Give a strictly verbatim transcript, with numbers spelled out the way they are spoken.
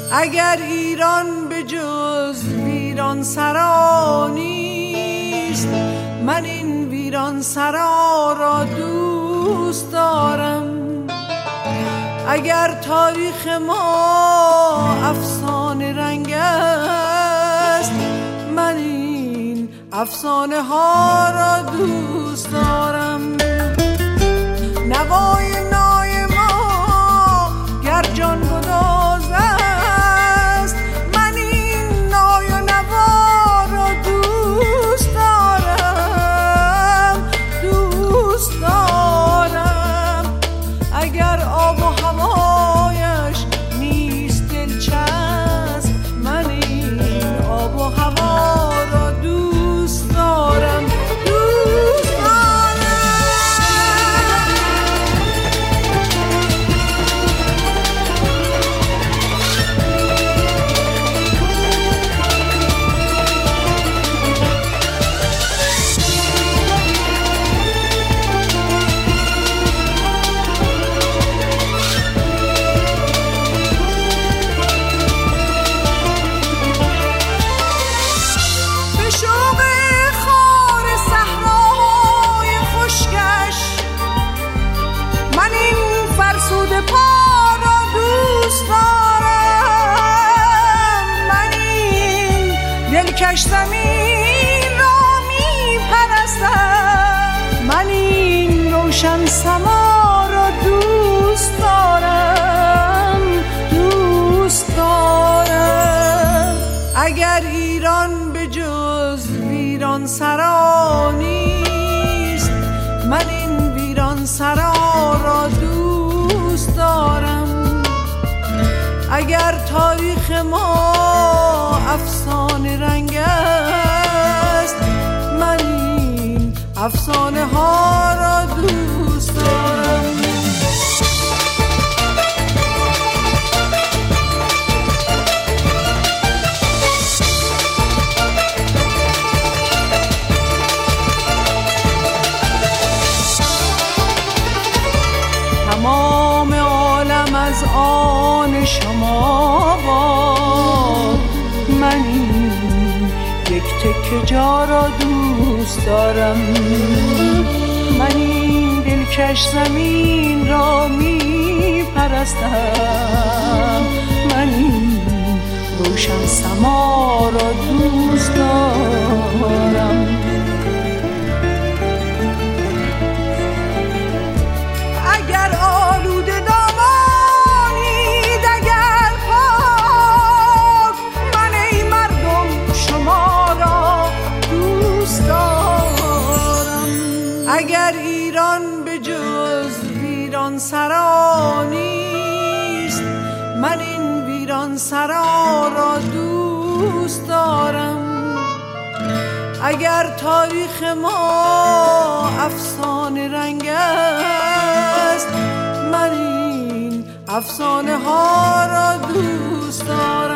اگر ایران به جز ویران سرا نیست، من این ویران سرا را دوست دارم. اگر تاریخ ما افسانه رنگ است، من این افسانه ها را دوست دارم. نوای نای ما گر جان گداز است، من این نای و نوا را دوست دارم، دوست دارم. اگر آب و هوایش نیست دلچسب، من این آب و هوا را دوست دارم، دوست دارم. به شوق خار صحرای خشکش، من این فرسوده پا را دوست دارم. من این دلکش زمین را می پرستم، من این روشن سما را دوست دارم، دوست دارم. اگر ایران به جز ویران سرا نیست، من این ویران سرا را دوست دارم. اگر تاریخ ما افسانه رنگ است، من این افسانه ها را دوست دارم. تمام عالم از آن شما باد، من این یک تکه جا را دوست دارم. من این دلکش زمین را می پرستم، من این روشن سما را دوست دارم. اگر آلوده دامانید، اگر پاک، من ای مردم شما را دوست دارم. اگر ایران به جز ویران سرا نیست، من این ویران سرا را دوست دارم. اگر تاریخ ما افسانه رنگ است، من این افسانه ها را دوست دارم.